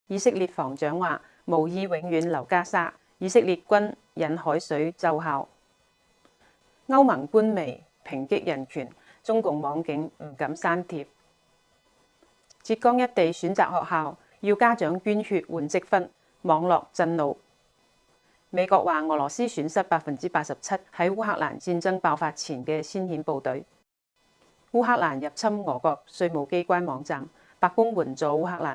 以色列防長話無意永遠留加沙，以色列軍引海水奏效。歐盟官微抨擊人權，中共網警唔敢刪帖。浙江一地選擇學校要家長捐血換積分，網絡震怒。美國話俄羅斯損失87%喺烏克蘭戰爭爆發前嘅先遣部隊。烏克蘭入侵俄國稅務機關網站，白宮援助烏克蘭。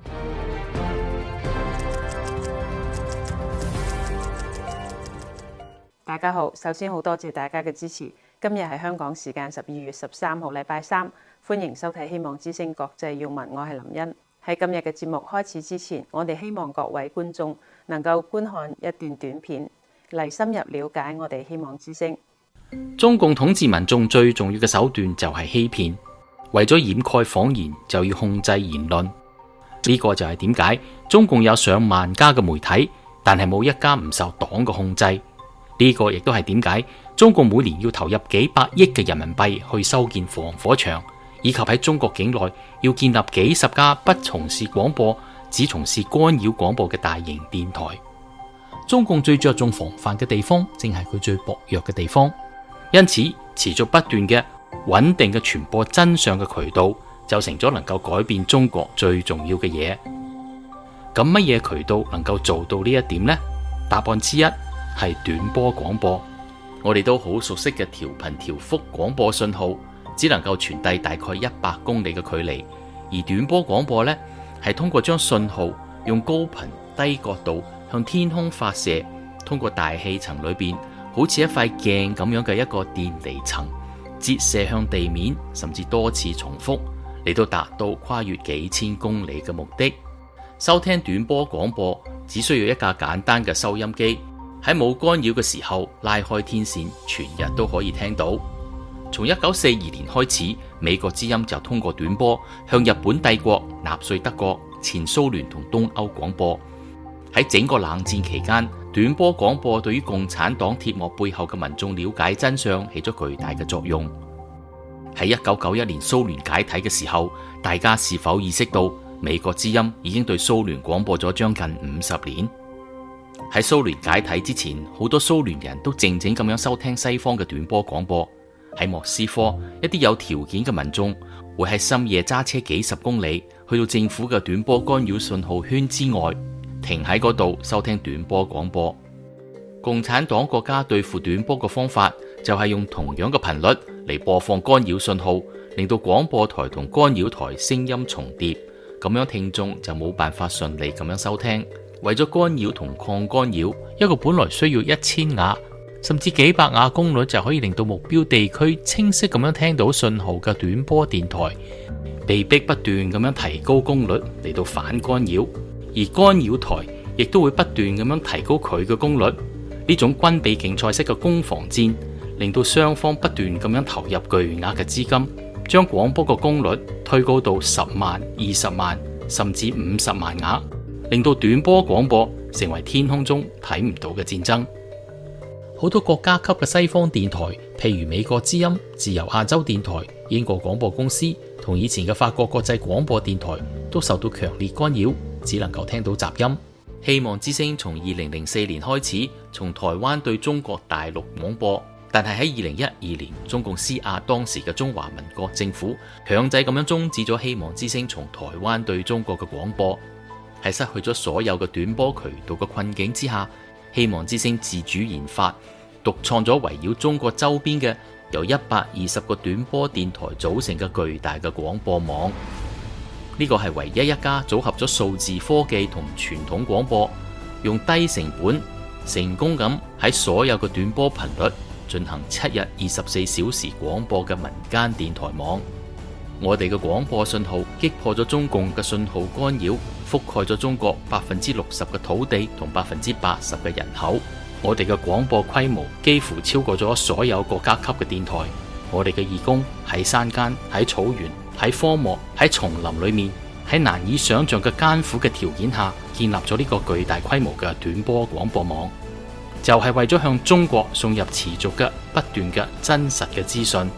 大家好，首先好多謝大家嘅支持。今日係香港時間12月13號禮拜三，歡迎收睇希望之聲國際要聞，我係林茵。喺今日嘅節目開始之前，我哋希望各位觀眾能夠觀看一段短片，嚟深入了解我哋希望之聲。 中共統治民眾最重要嘅手段就係欺騙，為咗掩蓋謊言就要控制言論。呢個就係點解中共有上萬家嘅媒體，但係冇一家唔受黨嘅控制。呢個亦都係點解中共每年要投入幾百億嘅人民幣去修建防火牆，以及喺中國境內要建立幾十家不從事廣播，只從事干擾廣播嘅大型電台。中共最着重防範嘅地方，正係佢最薄弱嘅地方。因此，持續不斷嘅穩定嘅傳播真相嘅渠道，就成咗能夠改變中國最重要嘅嘢。咁乜嘢渠道能夠做到呢一點呢？答案之一係短波廣播。我哋都好熟悉嘅調頻調幅廣播信號，只能夠傳遞大概100公里嘅距離，而短波廣播呢，係通過將信號用高頻低角度向天空發射，通過大氣層裏邊好似一塊鏡咁樣嘅一個電離層，折射向地面，甚至多次重複，嚟到達到跨越幾千公里嘅目的。收聽短波廣播只需要一架簡單嘅收音機，喺冇干擾嘅時候拉開天線，全日都可以聽到。從1942年開始，美國之音就通過短波向日本帝國、納粹德國、前蘇聯同東歐廣播。喺整個冷戰期間，短波廣播對於共產黨鐵幕背後嘅民眾了解真相起咗巨大嘅作用。喺1991年蘇聯解體嘅時候，大家是否意識到美國之音已經對蘇聯廣播咗將近50年？喺蘇聯解體之前，好多蘇聯人都靜靜咁樣收聽西方嘅短波廣播。喺莫斯科，一啲有條件嘅民眾會喺深夜揸車幾十公里，去到政府嘅短波干擾信號圈之外，停喺嗰度收聽短波廣播。共產黨國家對付短波嘅方法就係用同樣嘅頻率嚟播放干擾信號，令到廣播台同干擾台聲音重疊，咁樣聽眾就冇辦法順利咁樣收聽。為咗干擾同抗干擾，一個本來需要1000瓦甚至幾百瓦功率就可以令到目標地區清晰咁樣聽到信號嘅短波電台，被逼不斷咁樣提高功率嚟到反干擾，而干擾台亦都會不斷咁樣提高佢嘅功率。呢種軍備競賽式嘅攻防戰，令到雙方不斷咁樣投入巨額嘅資金，將廣播嘅功率推高到10萬、20萬甚至50萬瓦，令到短波廣播成為天空中睇唔到嘅戰爭。好多國家級嘅西方電台，譬如美國之音、自由亞洲電台、英國廣播公司同以前嘅法國國際廣播電台，都受到強烈干擾，只能夠聽到雜音。希望之聲從2004年開始從台灣對中國大陸廣播，但係喺2012年，中共施壓當時嘅中華民國政府，強制咁樣終止咗希望之聲從台灣對中國嘅廣播。喺失去咗所有嘅短波渠道嘅困境之下，希望之聲自主研發，獨創咗圍繞中國周邊嘅由120個短波電台組成嘅巨大嘅廣播網。呢個係唯一一家組合咗數字科技同傳統廣播，用低成本成功咁喺所有嘅短波頻率進行7日24小時廣播嘅民間電台網。我哋嘅廣播信號擊破咗中共嘅信號干擾，覆蓋咗中國60%嘅土地同80%嘅人口。我哋嘅廣播規模幾乎超過咗所有國家級嘅電台。我哋嘅義工喺山間、喺草原、喺荒漠、喺叢林裏面，喺難以想象嘅艱苦嘅條件下，建立咗呢個巨大規模嘅短波廣播網，就係為咗向中國送入持續嘅不斷嘅真實嘅資訊。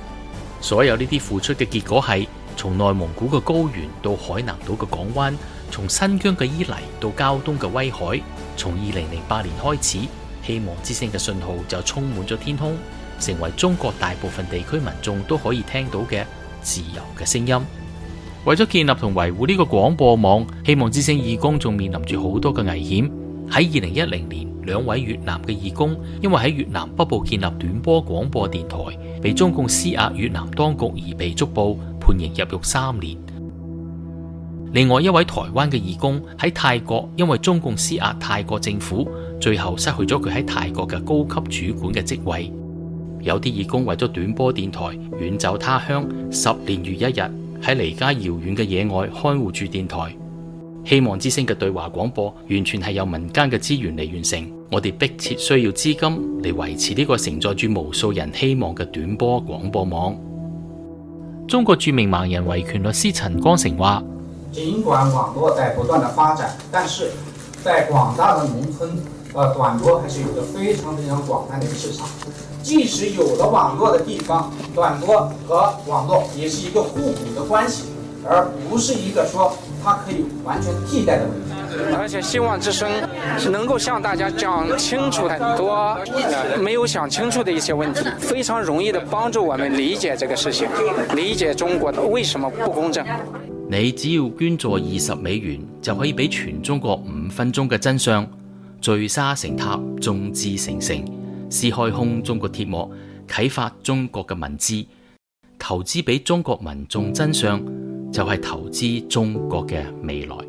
所有呢啲付出嘅結果係，從內蒙古嘅高原到海南島嘅港灣， 從新疆嘅伊犁到膠東嘅威海，從2008年開始，希望之聲嘅信號就充滿咗天空，成為中國大部分地區民眾都可以聽到嘅自由嘅聲音。為咗建立同維護呢個廣播網，希望之聲義工仲面臨住好多嘅危險。喺2010年，2位越南嘅義工因為喺越南北部建立短波廣播電台，被中共施壓越南當局而被捉捕，判刑入獄3年。另外1位台灣嘅義工喺泰國，因為中共施壓泰國政府，最後失去咗佢喺泰國嘅高級主管嘅職位。有啲義工為咗短波電台遠走他鄉，10年如一日，喺離家遙遠嘅野外看護住電台。希望之聲嘅對話廣播完全係由民間嘅資源嚟完成，我哋迫切需要資金嚟維持呢個承載住無數人希望嘅短波廣播網。中國著名盲人維權律師陳光誠話： 儘管網絡在不斷的發展，但是在廣大的農村，短波還是有着非常非常廣泛的市場。即使有了網絡的地方，短波和網絡也是一個互補的關係，而不是一個說它可以完全替代的問題。 而且希望之聲能夠向大家講清楚很多沒有想清楚的一些問題，非常容易的幫助我們理解這個事情，理解中國的為什麼不公正。 你只要捐助20美元，就可以俾全中國5分鐘嘅真相，聚沙成塔，眾志成城，撕開空中國鐵幕，啟發中國嘅文字，投資俾中國民眾真相，就係投資中國嘅未來。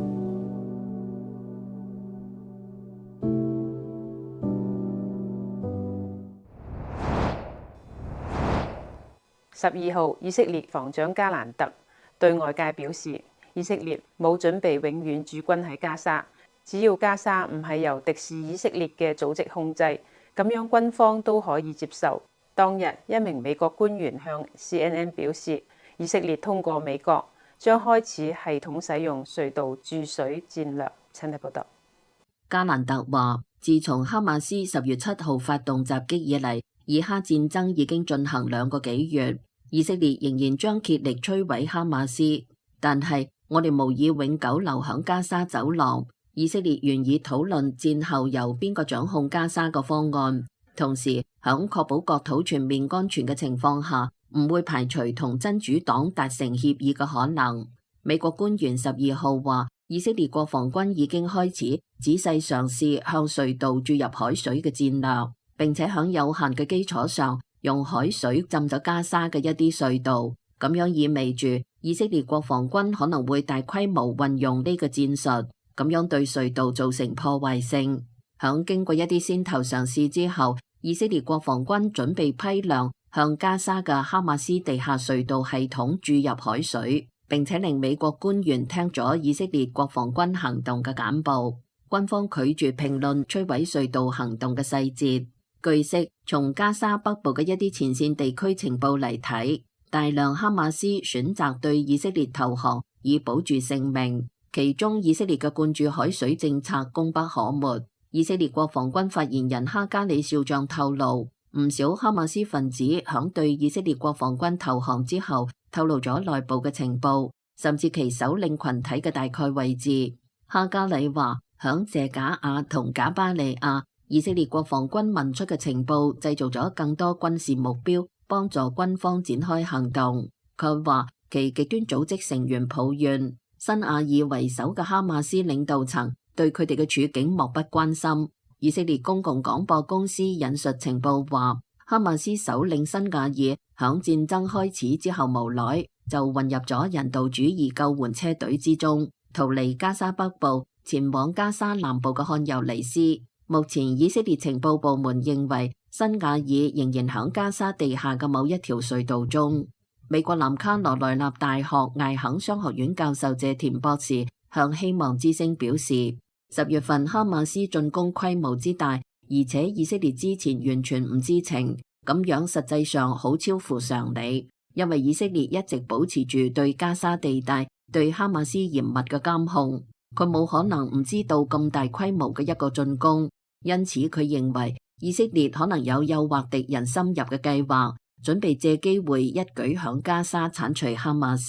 12號，以色列防長加蘭特對外界表示，以色列冇準備永遠駐軍喺加沙，只要加沙唔係由敵視以色列嘅組織控制，咁樣軍方都可以接受。當日，一名美國官員向 CNN 表示，以色列通過美國將開始系統使用隧道注水戰略。請睇報道。 加蘭特話，自從哈馬斯10月7號發動襲擊以嚟，以哈戰爭已經進行2個幾月，以色列仍然將竭力摧毀哈馬斯，但係我哋無意永久留響加沙走廊。以色列願意討論戰後由邊個掌控加沙嘅方案，同時響確保國土全面安全嘅情況下，唔會排除同真主黨達成協議嘅可能。美國官員12號話，以色列國防軍已經開始仔細嘗試向隧道注入海水嘅戰略，並且響有限嘅基礎上用海水浸咗加沙嘅一啲隧道。咁樣意味住以色列國防軍可能會大規模運用呢個戰術，咁樣對隧道造成破壞性。響經過一啲先頭嘗試之後，以色列國防軍準備批量向加沙嘅哈馬斯地下隧道系統注入海水，並且令美國官員聽咗以色列國防軍行動嘅簡報。軍方拒絕評論摧毀隧道行動嘅細節。據悉，從加沙北部嘅一啲前線地區情報嚟睇，大量哈馬斯選擇對以色列投降以保住性命，其中以色列嘅灌注海水政策功不可沒。以色列國防軍發言人哈加里少將透露，唔少哈馬斯分子響對以色列國防軍投降之後透露咗內部嘅情報，甚至其首領群體嘅大概位置。哈加里話，響謝賈亞同賈巴利亞，以色列國防軍問出嘅情報製造咗更多軍事目標，幫助軍方展開行動。佢話其極端組織成員抱怨辛亞爾為首嘅哈馬斯領導層對佢哋嘅處境漠不關心。以色列公共廣播公司引述情報話，哈馬斯首領辛亞爾響戰爭開始之後無耐就混入咗人道主義救援車隊之中，逃離加沙北部，前往加沙南部嘅漢尤尼斯。目前以色列情報部門認為辛亞爾仍然響加沙地下嘅某一條隧道中。美國南卡羅來納大學艾肯商學院教授謝田博士向希望之聲表示，10月份哈馬斯進攻規模之大，而且以色列之前完全唔知情，咁樣實際上好超乎常理，因為以色列一直保持住對加沙地帶對哈馬斯嚴密嘅監控，佢冇可能唔知道咁大規模嘅一個進攻。因此佢認為以色列可能有誘惑敵人深入嘅計劃，準備借機會一舉響加沙剷除哈馬斯。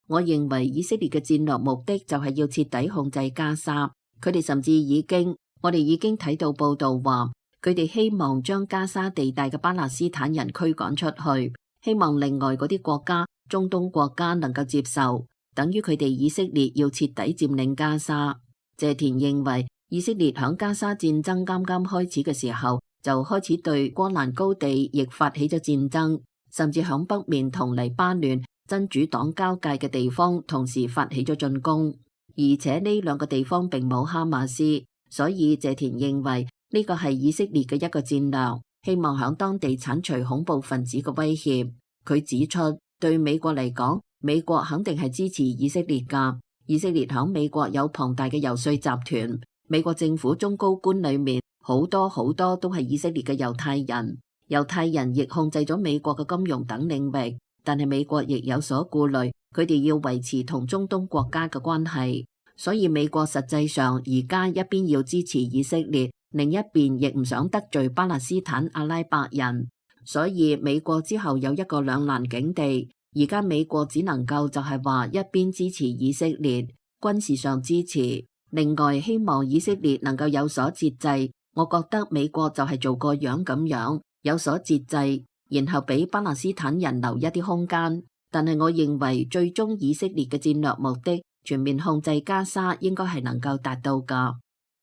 我認為以色列嘅戰略目的就係要徹底控制加沙。佢哋甚至我哋已經睇到報道話，佢哋希望將加沙地帶嘅巴勒斯坦人驅趕出去，希望另外嗰啲國家、中東國家能夠接受，等於佢哋以色列要徹底佔領加沙。謝田認為，以色列響加沙戰爭啱啱開始嘅時候，就開始對戈蘭高地亦發起咗戰爭，甚至響北面同黎巴嫩真主黨交界嘅地方同時發起咗進攻，而且呢兩個地方並冇哈馬斯，所以謝田認為呢個係以色列嘅一個戰略，希望響當地剷除恐怖分子嘅威脅。佢指出，對美國嚟講，美國肯定係支持以色列㗎。以色列響美國有龐大嘅遊說集團，美國政府中高官裏面好多都係以色列嘅猶太人，猶太人亦控制咗美國嘅金融等領域。但係美國亦有所顧慮，佢哋要維持同中東國家嘅關係，所以美國實際上而家一邊要支持以色列，另一邊亦唔想得罪巴勒斯坦阿拉伯人，所以美國之後有一個兩難境地。而家美國只能夠就係話一邊支持以色列，軍事上支持，另外希望以色列能夠有所節制。我覺得美國就係做個樣咁樣，有所節制，然後俾巴勒斯坦人留一啲空間。但係我認為最終以色列嘅戰略目的，全面控制加沙，應該係能夠達到㗎。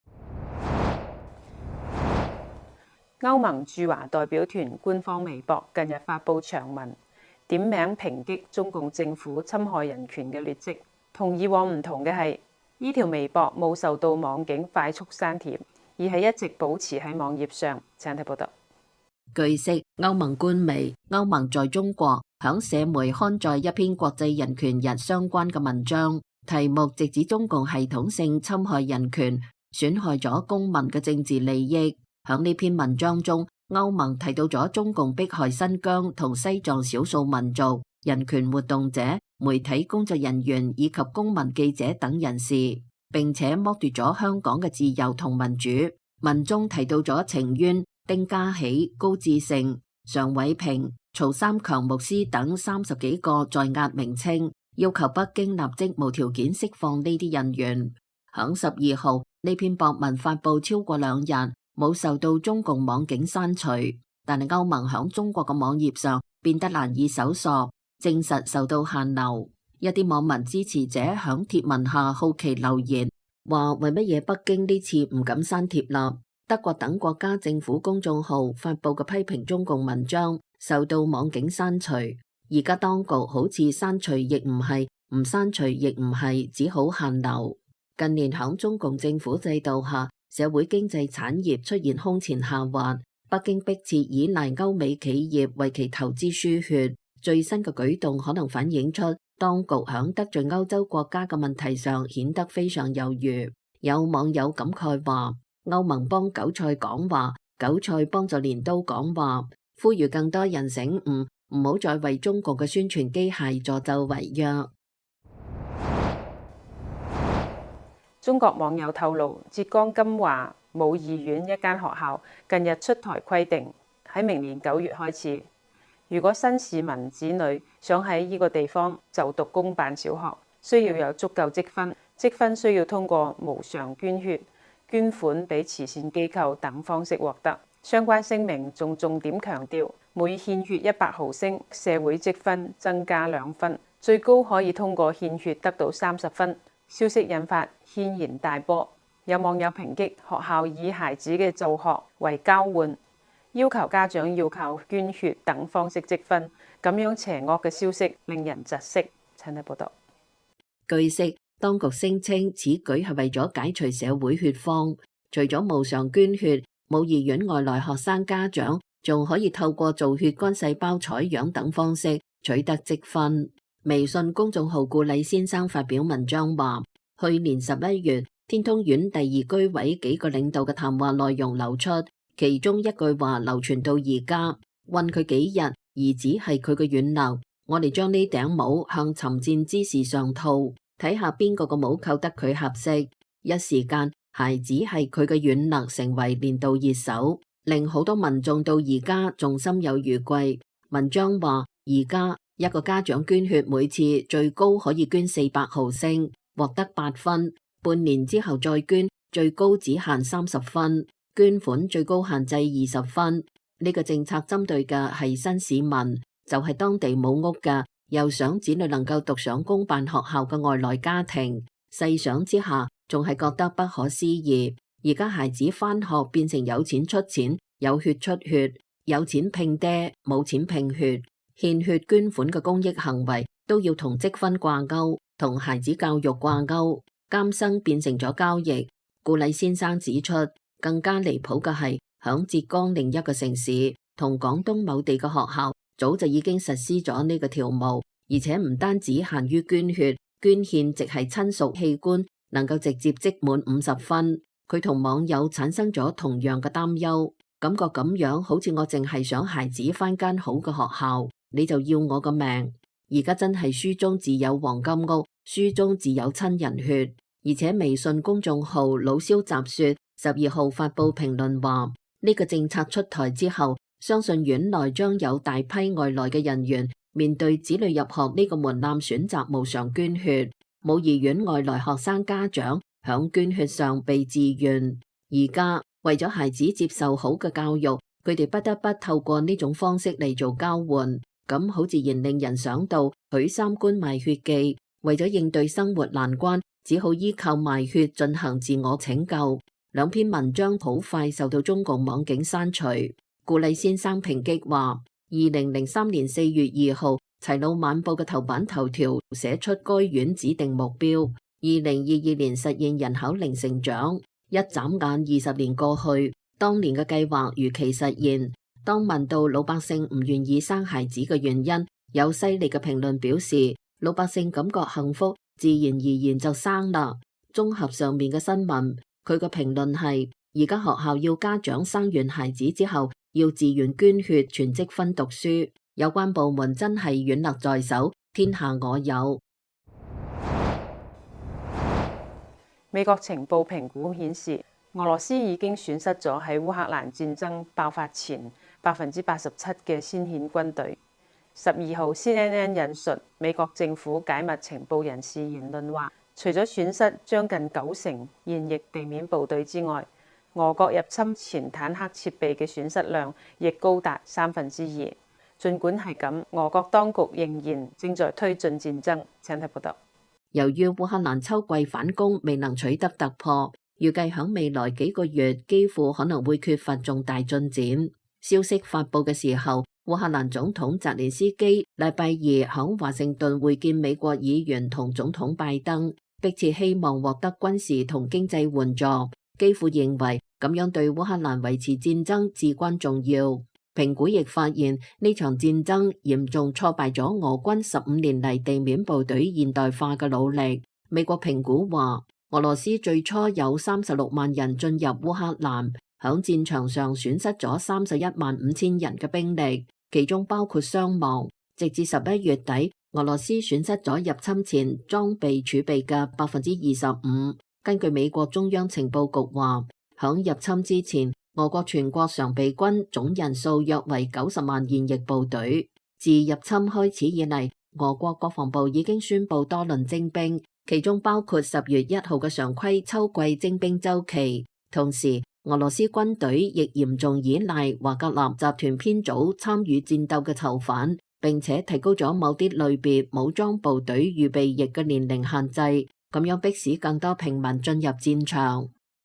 歐盟駐華代表團官方微博近日發布長文，點名抨擊中共政府侵害人權嘅劣跡。同以往唔同嘅係，呢條微博冇受到網警快速刪帖，而係一直保持喺網頁上。請睇報道。 據悉，歐盟官微歐盟在中國響社媒刊載一篇國際人權日相關嘅文章，題目直指中共系統性侵害人權，損害咗公民嘅政治利益。響呢篇文章中，歐盟提到咗中共迫害新疆同西藏少數民族、人權活動者、媒體工作人員以及公民記者等人士，並且剝奪咗香港嘅自由同民主。文中提到咗程淵、丁家喜、高志盛、常偉平、曹三強牧師等30幾個在押名稱，要求北京立即無條件釋放呢啲人員。響12號，呢篇博文發布超過2日，冇受到中共網警刪除，但係歐盟響中國嘅網頁上變得難以搜索，證實受到限流。一啲網民支持者響貼文下好奇留言，話為乜嘢北京呢次唔敢刪帖啦？德國等國家政府公眾號發布嘅批評中共文章受到網警刪除，而家當局好似刪除亦唔係，唔刪除亦唔係，只好限流。近年響中共政府制度下，社會經濟產業出現空前下滑，北京迫切依賴歐美企業為其投資輸血。最新嘅舉動可能反映出當局響得罪歐洲國家嘅問題上顯得非常猶豫。有網友感慨話，歐盟幫韭菜講話，韭菜幫助鐮刀講話，呼籲更多人醒悟，唔好再為中國嘅宣傳機械助紂為虐。 中國網友透露，浙江金華武義縣一間學校近日出台規定，喺明年9月開始，如果新市民子女想喺呢個地方就讀公辦小學，需要有足夠積分，積分需要通過無償捐血、捐款俾慈善機構等方式獲得。相關聲明仲重點強調，每獻血100毫升，社會積分增加2分，最高可以通過獻血得到30分。消息引發軒然大波，有網友抨擊學校以孩子嘅就學為交換，要求家長要靠捐血等方式積分，咁樣邪惡嘅消息令人窒息。請睇報道。 據悉，當局聲稱此舉係為咗解除社會血荒，除咗無償捐血，武義縣外來學生家長仲可以透過做血幹細胞採樣等方式取得積分。微信公眾號顧禮先生發表文章話，去年11月，天通縣第2居委幾個領導嘅談話內容流出，其中一句話流傳到而家，韞佢幾日，兒子係佢嘅軟肋，我哋將呢頂帽向尋戰之士上套，睇下邊個個帽扣得佢合適。一時間，孩子係佢嘅軟肋成為年度熱搜，令好多民眾到而家仲心有餘悸。文章話，而家一個家長捐血每次最高可以捐400毫升，獲得8分。半年之後再捐，最高只限30分，捐款最高限制20分。呢個政策針對嘅係新市民，就係當地冇屋嘅，又想子女能夠讀上公辦學校嘅外來家庭。細想之下，仲係覺得不可思議。而家孩子返學變成有錢出錢，有血出血，有錢拼爹，冇錢拼血。獻血捐款嘅公益行為都要同積分掛鈎，同孩子教育掛鈎，監生變成咗交易。顧禮先生指出，更加離譜嘅係響浙江另一個城市同廣東某地嘅學校早就已經實施咗呢個條目，而且唔單止限於捐血，捐獻直系親屬器官能夠直接積滿50分。佢同網友產生咗同樣嘅擔憂，感覺咁樣好似我淨係想孩子返間好嘅學校，你就要我個命。而家真係書中自有黃金屋，書中自有親人血。而且微信公眾號老蕭雜說12號發布評論話，呢個政策出台之後，相信院內將有大批外來嘅人員面對子女入學呢個門檻，選擇無償捐血。母兒院外來學生家長響捐血上被自願，而家為咗孩子接受好嘅教育，佢哋不得不透過呢種方式嚟做交換，咁好自然令人想到許三觀賣血記，為咗應對生活難關，只好依靠賣血進行自我拯救。兩篇文章好快受到中共網警刪除。顧禮先生抨擊話，2003年4月2號，齊魯晚報嘅頭版頭條寫出該院指定目標，2022年實現人口零成長。一眨眼20年過去，當年嘅計劃如期實現。當問到老百姓唔願意生孩子嘅原因，有犀利嘅評論表示，老百姓感覺幸福，自然而然就生啦。綜合上面嘅新聞，佢嘅評論係：而家學校要家長生完孩子之後，要自願捐血全積分讀書。有關部門真係軟肋在手，天下我有。 美國情報評估顯示，俄羅斯已經損失咗喺烏克蘭戰爭爆發前87%嘅先遣軍隊。12號 CNN 引述美國政府解密情報人士言論話，除咗損失將近90%現役地面部隊之外，俄國入侵前坦克設備嘅損失量亦高達2/3。儘管係咁，俄國當局仍然正在推進戰爭。請睇報道。 由於烏克蘭秋季反攻未能取得突破，預計響未來幾個月幾乎可能會缺乏重大進展。消息發佈嘅時候，烏克蘭總統澤連斯基禮拜二響華盛頓會見美國議員同總統拜登，迫切希望獲得軍事同經濟援助。基輔認為咁樣對烏克蘭維持戰爭至關重要。評估亦發現呢場戰爭嚴重挫敗咗俄軍15年嚟地面部隊現代化嘅努力。美國評估話，俄羅斯最初有36萬人進入烏克蘭，響戰場上損失咗315000人嘅兵力，其中包括傷亡。直至11月底，俄羅斯損失咗入侵前裝備儲備嘅25%。根據美國中央情報局話，響入侵之前，俄國全國常備軍總人數約為90萬現役部隊。自入侵開始以嚟，俄國國防部已經宣布多輪徵兵，其中包括10月1號嘅常規秋季徵兵週期。同時，俄羅斯軍隊亦嚴重依賴華格納集團編組參與戰鬥嘅囚犯，並且提高咗某啲類別武裝部隊預備役嘅年齡限制，咁樣迫使更多平民進入戰場。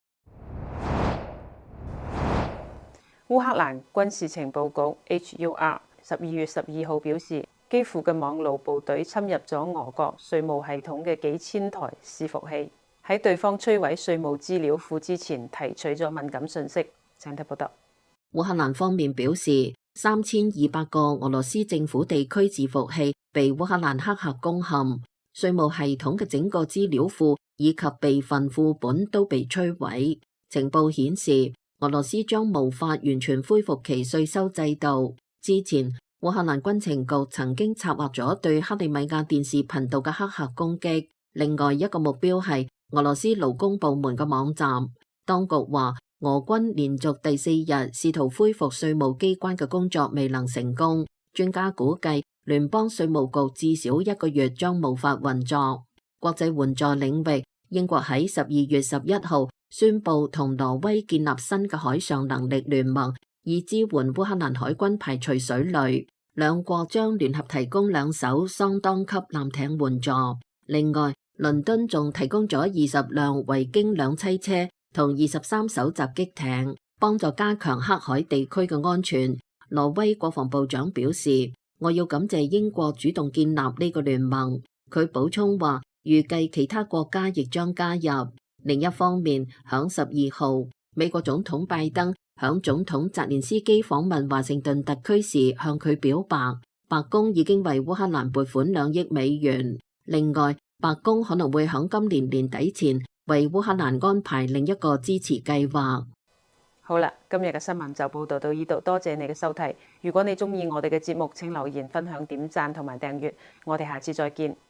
烏克蘭軍事情報局 HUR 12月12號表示，基輔嘅網路部隊侵入咗俄國稅務系統嘅幾千台伺服器，喺對方摧毀稅務資料庫之前提取咗敏感信息。請睇報道。 烏克蘭方面表示，3200個俄羅斯政府地區伺服器被烏克蘭黑客攻陷，稅務系統嘅整個資料庫以及備份副本都被摧毀。情報顯示，俄羅斯將無法完全恢復其稅收制度。之前，烏克蘭軍情局曾經策劃咗對克里米亞電視頻道嘅黑客攻擊。另外一個目標係俄羅斯勞工部門嘅網站。當局話，俄軍連續第4日試圖恢復稅務機關嘅工作未能成功， 專家估計聯邦稅務局至少1個月將無法運作。國際援助領域，英國喺12月11號宣布同挪威建立新嘅海上能力聯盟，以支援烏克蘭海軍排除水雷。兩國將聯合提供2艘桑當級艦艇援助。另外，倫敦仲提供咗20輛維京兩棲車同23艘襲擊艇，幫助加強黑海地區嘅安全。挪威國防部長表示，我要感謝英國主動建立呢個聯盟。佢補充話，預計其他國家亦將加入。另一方面，響12號，美國總統拜登響總統澤連斯基訪問華盛頓特區時向佢表白，白宮已經為烏克蘭撥款2億美元。另外，白宮可能會響今年年底前為烏克蘭安排另一個支持計劃。 好啦，今日嘅新聞就報道到呢度，多謝你嘅收睇。如果你鍾意我哋嘅節目，請留言、分享、點讚同埋訂閱。我哋下次再見。